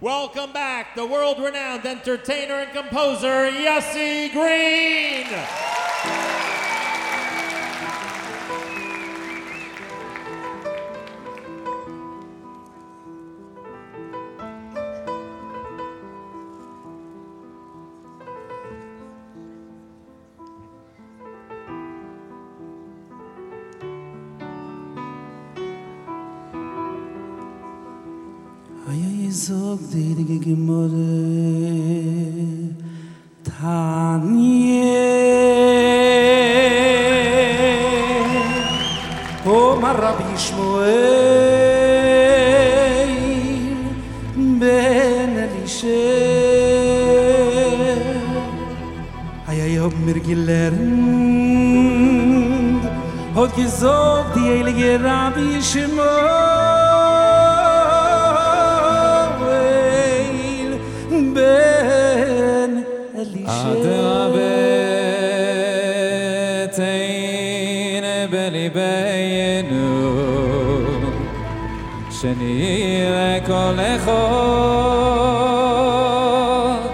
Welcome back, the world-renowned entertainer and composer, Yossi Green. Ay zog dir gemore tanie o marabi shmuel ben elishe ay hob mir gelernt hot gezog die heilige rabbi shmuel שנראה כל אחד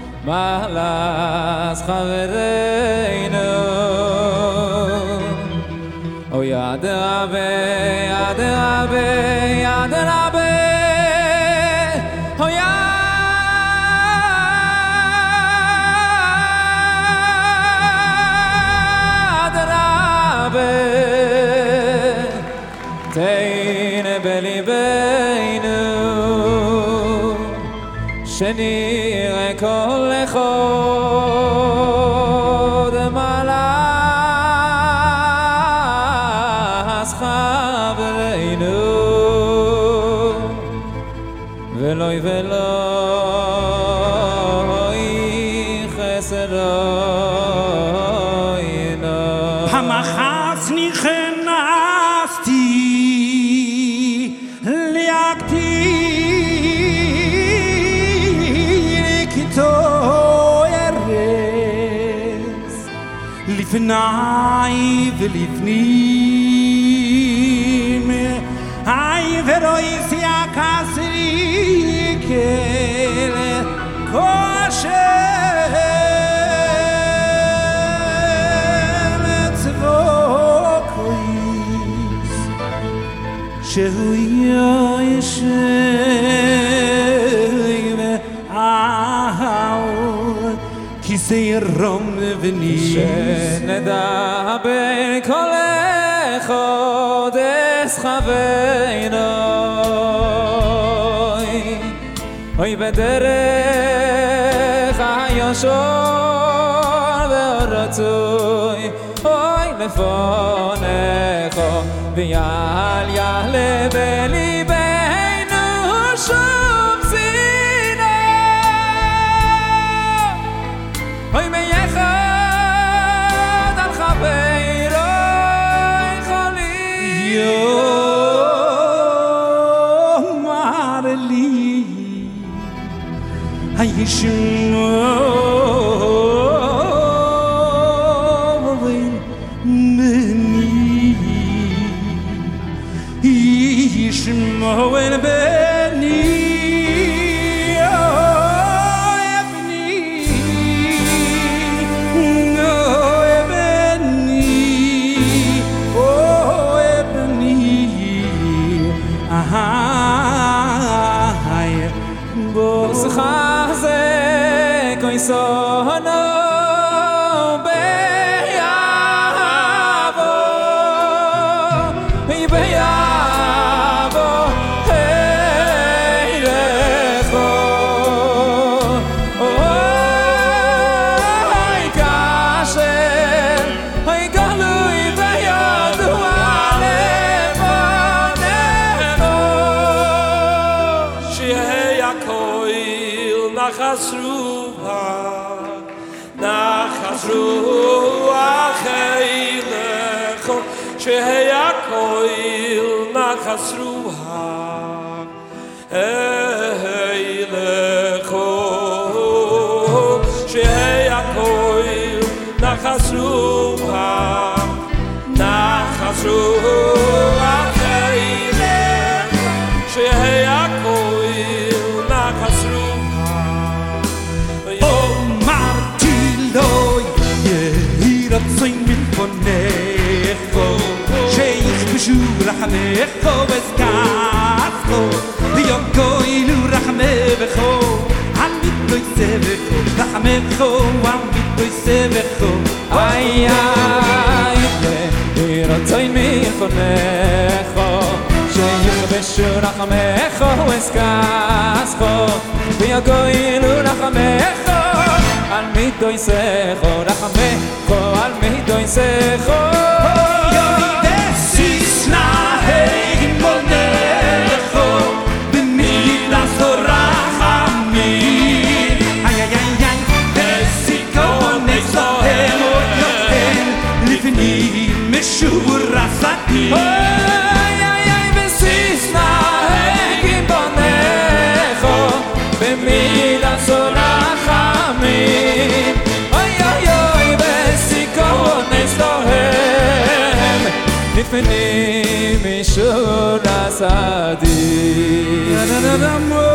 מעלס חברינו או יד רבה, יד רבה, יד רבה או יד רבה תהיין בליבנו שנראה כל אחד מעלס חברינו ולוי ולוי חסרוינו המחץ נכנסתי לפני ולפנים היי ורויס יקסרי כל כושר צבוקויס שהוא ישב כיסרום וניס שנדבר כל אחד חברינו אוי בדרך הישר והרצוי אוי לפונך ויעל יעלה בליבנו שום שנאה אוי מייחד על חברו יכולים יאמר לי הישמעו בני ישמעו בני חזק אוי סונו ביבו ביבו הילכו אוי כאשר אוי גלוי וידוע לבוננו שיהיה הכויל נחס רוח הילכו שיהיה הכויל נחס רוח הילכו שיהיה הכויל נחס רוח הילכו שיהיה הכויל נחס לפונךו שיכבשו רחמךו וזכסכו ויוגוילו רחמךו עמיתו יסבכו רחמךו עמיתו יסבכו איי ורצוי מלפונךו שיכבשו רחמךו וזכסכו ויוגוילו רחמךו על מיתו יסכו רחמךו על מיתו יסכו Sis na hegin monecho b'milas horachamim ay ay ay ay esikones lohem oyoten lifnim meshur rasatim ay ay ay besis na hegin monecho b'milas horachamim ay ay ay besikones lohem לפנים משור הסעדים